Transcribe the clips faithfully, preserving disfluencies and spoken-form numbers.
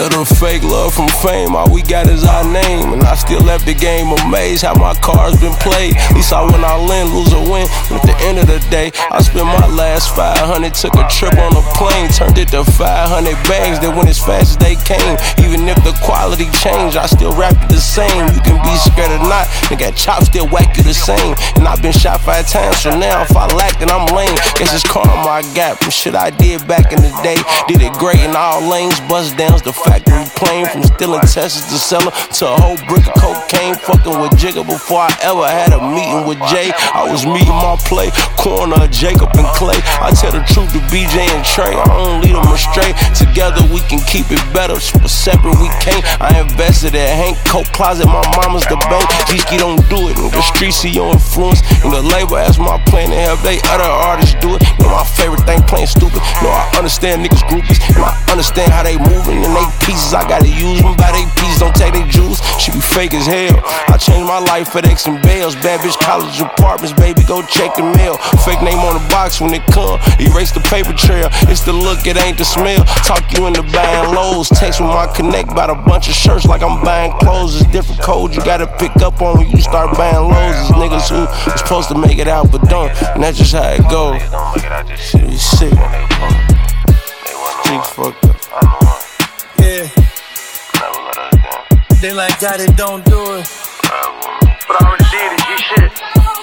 of the fake love from fame, all we got is our name. And I still left the game amazed how my cards been played. At least I win, I win, lose or win. But at the end of the day, I spent my last five hundred, took a trip on a plane, turned it to five hundred bags that went as fast as they came. Even if the quality changed, I still rap it the same. You can be scared or not, and got chops still whack you the same. And I've been shot five times, so now if I lack, then I'm lame. Guess it's karma I got from shit I did back in the day. Did it great in all lanes, bust downs, the factory plane. From stealing Teslas to selling to a whole brick of cocaine. Fucking with Jigga before I ever had a meeting with Jay. I was meeting my play, corner, Jacob and Clay. I tell the truth to B J and Trey, I don't lead them astray. Together we can keep it better, but separate we can't. I invested at Hank Coat Closet, my mama's the bank. G-Ski don't do it, the streets see your influence. And the label has my plan to help they other artists do it. You know my favorite thing, playing stupid. You know I understand niggas groupies, and I understand how they moving. And they pieces, I gotta use them by they pieces, don't take they jewels. She be fake as hell. I changed my life, FedEx and Bells. Bad bitch college apartments, baby, go check the mail. Fake name on the box when it come, erase the paper trail. It's the look, it ain't the smell. Talk you into buying lows. Text with my connect about a bunch of shirts like I'm buying clothes. It's different codes you gotta pick up on when you start buying lows. It's niggas who are supposed to make it out but don't, and that's just how it goes. Shit be sick. Shit fucked up. Yeah. They like got it, don't do it. But I already did it, you shit.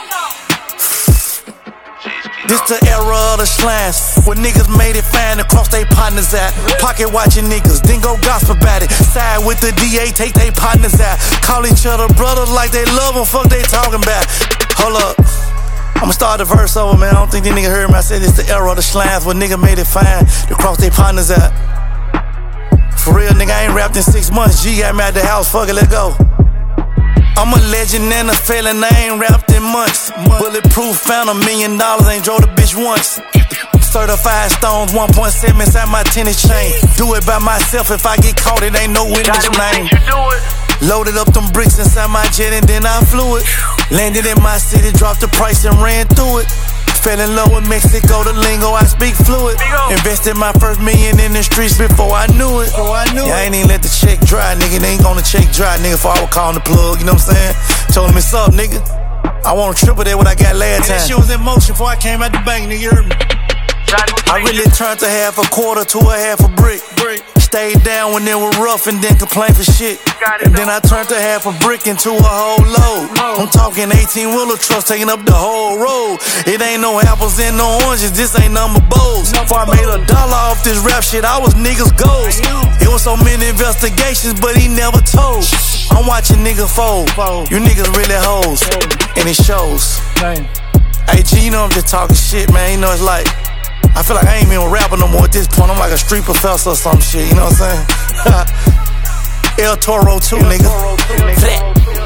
This the era of the slangs, where niggas made it fine across they partners at. Pocket watching niggas, then go gossip about it. Side with the D A, take they partners out. Call each other brothers like they love them, fuck they talking about. Hold up, I'ma start the verse over, man. I don't think these niggas heard me. I said it's the era of the slangs, where niggas made it fine to cross they partners out. For real, nigga, I ain't rapped in six months. G got me out the house, fuck it, let's go. I'm a legend and a felon, I ain't rapped in months. Bulletproof, found a million dollars, ain't drove the bitch once. Certified stones, one point seven inside my tennis chain. Do it by myself, if I get caught, it ain't no witness name. Loaded up them bricks inside my jet and then I flew it. Landed in my city, dropped the price and ran through it. Fell in love with Mexico, the lingo, I speak fluid. Invested my first million in the streets before I knew it. Yeah, I ain't even let the check dry, nigga. They ain't gonna check dry, nigga, before I was calling the plug, you know what I'm saying? Told him it's up, nigga. I want to triple that what I got last time. That shit was in motion before I came out the bank, nigga, you heard me? I really turned to half a quarter to a half a brick. Stayed down when it was rough and then complained for shit. And then I turned to half a brick into a whole load. I'm talking eighteen wheeler trucks taking up the whole road. It ain't no apples and no oranges, this ain't number bows. Before I made a dollar off this rap shit, I was niggas' goals. It was so many investigations, but he never told. I'm watching niggas fold. You niggas really hoes, and it shows. Hey G, you know I'm just talking shit, man. You know it's like, I feel like I ain't even a rapper no more at this point. I'm like a street professor or some shit, you know what I'm saying? El Toro two, nigga.